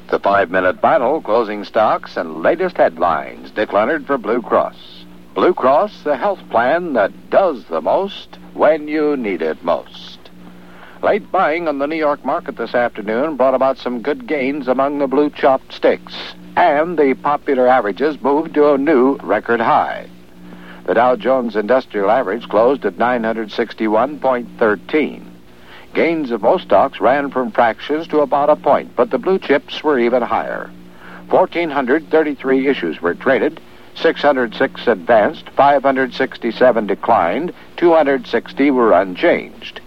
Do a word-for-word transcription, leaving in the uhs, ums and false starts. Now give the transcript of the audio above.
The five-minute battle, closing stocks, and latest headlines. Dick Leonard for Blue Cross. Blue Cross, the health plan that does the most when you need it most. Late buying on the New York market this afternoon brought about some good gains among the blue chopped sticks, and the popular averages moved to a new record high. The Dow Jones Industrial Average closed at nine hundred sixty-one point one three. Gains of most stocks ran from fractions to about a point, but the blue chips were even higher. one thousand four hundred thirty-three issues were traded, six hundred six advanced, five hundred sixty-seven declined, two hundred sixty were unchanged.